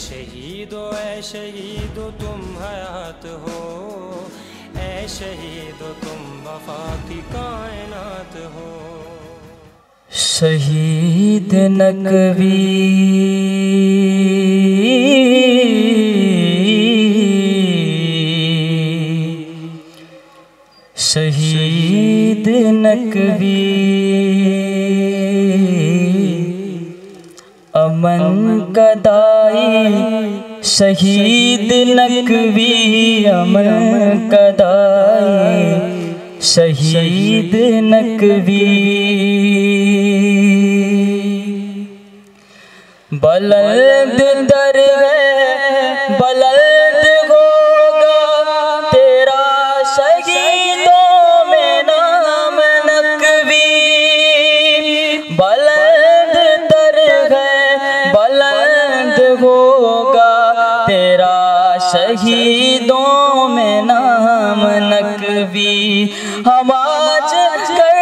शहीदो तुम हयात हो, ऐ शहीदो तुम वफा की कायनात हो। शहीद नकवी शहीद नकवी अमन कदाई, शहीद नकवी अमन कदाई, शहीद नकवी बुलंद दर है बुलंद होगा तेरा, शहीदों में नाम नकवी। बुलंद दर है बुलंद होगा तेरा, शहीदों में नाम नकवी। हम आज कर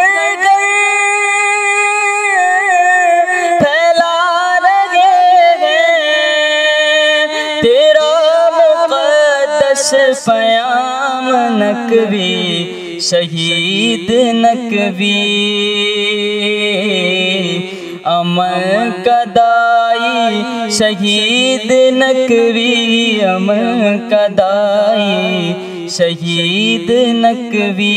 फैला रहे हैं तेरा मुक़द्दस क़याम नकवी, शहीद नकवी अमन कदाई, शहीद नकवी अमन कदाई, शहीद नकवी।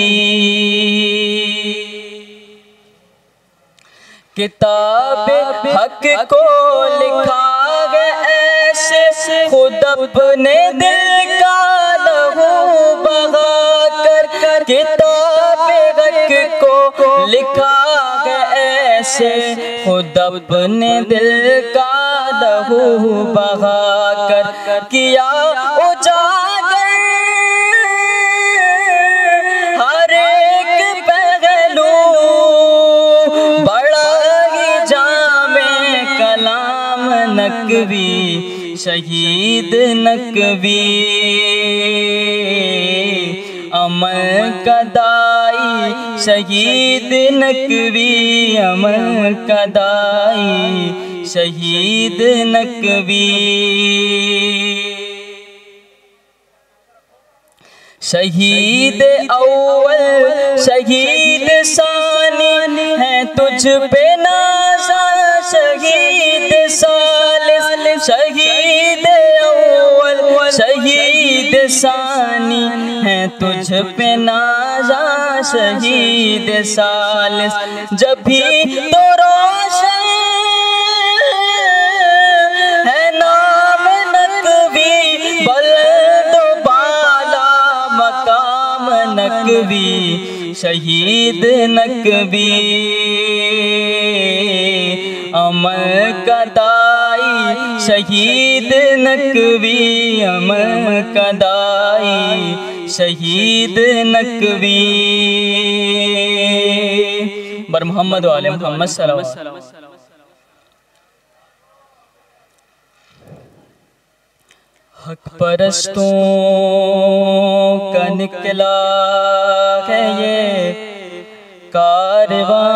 किताब हक को लिखा है ऐसे खुद अपने दिल का लहू बहा कर, किताब हक को लिखा है ऐसे खुद अपने दिल का लहू बहा कर, किया उजागर हर एक पहलू, बड़ा ही जामे कलाम नकवी, शहीद नकवी अमन कदाई, शहीद नकवी अमन कदाई, शहीद नकवी। शहीद अव्वल शहीद सानी है तुझ पे नाज़ा, शहीद सालिस शहीद अव्वल शहीद सानी है तुझ पे नाज़ा, शहीद सालिस जब भी तो रोशन है नाम नकवी, बुलंद बाला मकाम नकवी, शहीद नकवी अमन कदाई, शहीद नकवी अमन कदाई, शहीद नकवी। बर मोहम्मद वाले मोहम्मद सल्लल्लाहु अलैहि वसल्लम। हक परस्तों का निकला है ये कारवां,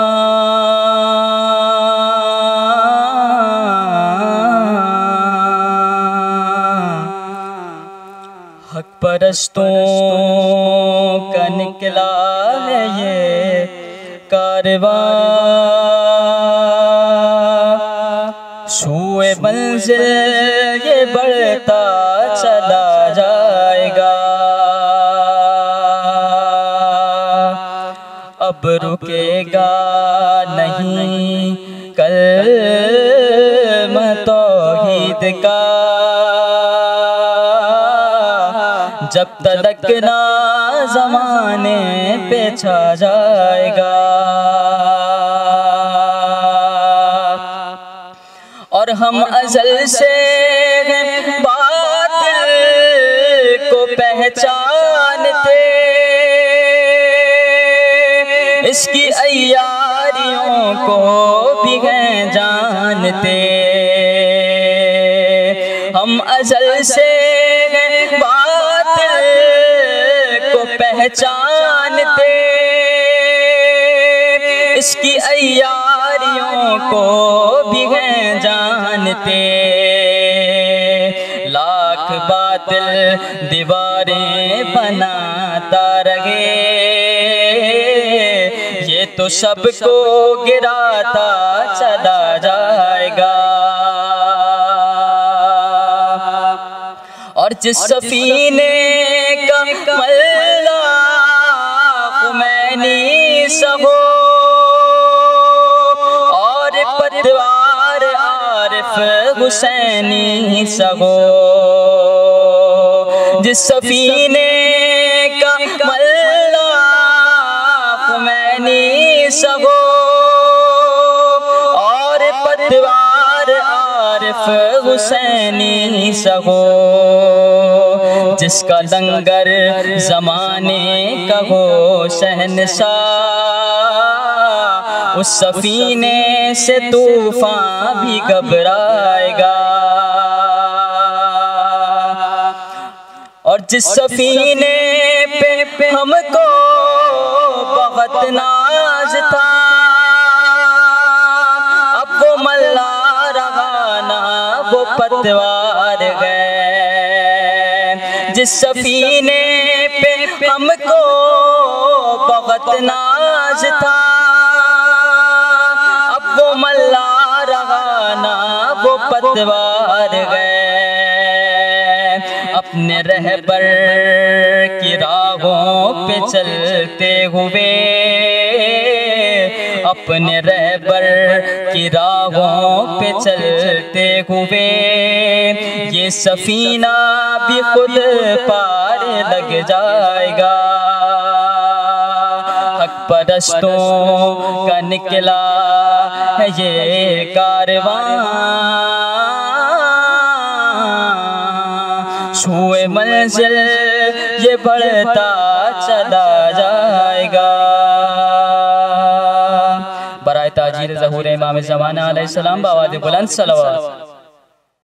हक परस्तों का निकला है ये कारवां, सूए मंजिल ये बढ़ता चला जाएगा, अब रुकेगा नहीं कलमा तौहीद का, जब तक ना ज़माने पे छा जाएगा। और हम अज़ल से बातिल को पहचानते, इसकी अय्यारियों को भी हैं जानते, हम अज़ल से बातिल को पहचानते, इसकी अय्यारियों को भी हैं जानते। बातिल दीवारें बनाता रहे, ये तो सबको गिराता चला जाएगा। और जिस सफीने का मल्ला खुमैनी सबो और पतवार आरिफ हुसैनी सबो, जिस सफीने का मल्ला खुमैनी सबो और पतवार आरिफ हुसैनी सबो, जिसका लंगर ज़माने का हो शहनशाह, उस सफीने से तूफान भी घबराएगा। और जिस सफीने पे हमको बहुत नाज था, अब वो मल्ला रहा ना वो पतवार गए। जिस सफीने पे हमको बहुत नाज था, अब वो मल्ला रहा ना वो पतवार गए। अपने रहबर की राहों पे चलते हुए, अपने रहबर की राहों पे चलते हुए, ये सफीना भी खुद पार लग जाएगा। हक परस्तों का निकला है ये कारवां, छुए मंजिल ये बढ़ता चला जाएगा। बराए ताजीर ज़हूर इमाम ज़माना अलैहिस्सलाम बावाद बुलंद सलवात।